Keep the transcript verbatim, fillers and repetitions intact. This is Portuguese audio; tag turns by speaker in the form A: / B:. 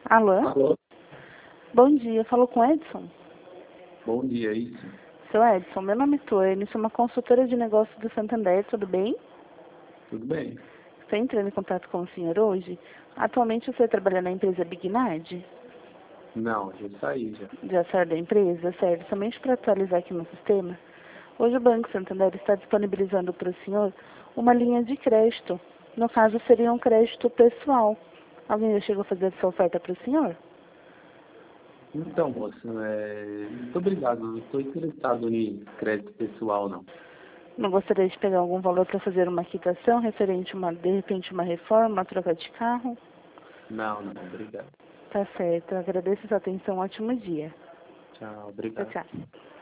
A: Alô?
B: Alô?
A: Bom dia, falou com o Edson?
B: Bom dia, isso.
A: Seu Edson, meu nome é Tuane, sou uma consultora de negócios do Santander, tudo bem?
B: Tudo bem?
A: Estou entrando em contato com o senhor hoje. Atualmente você trabalha na empresa Bignard?
B: Não, já saí já.
A: Já saiu da empresa, certo? Somente para atualizar aqui no sistema. Hoje o Banco Santander está disponibilizando para o senhor uma linha de crédito. No caso, seria um crédito pessoal. Alguém já chegou a fazer essa oferta para o senhor?
B: Então, moça, é... muito obrigado. Não estou interessado em crédito pessoal, não.
A: Não gostaria de pegar algum valor para fazer uma quitação referente a uma, de repente, uma reforma, uma troca de carro?
B: Não, não, obrigado.
A: Tá certo. Eu agradeço a sua atenção. Um ótimo dia.
B: Tchau,
A: Tchau,
B: obrigado.
A: tchau.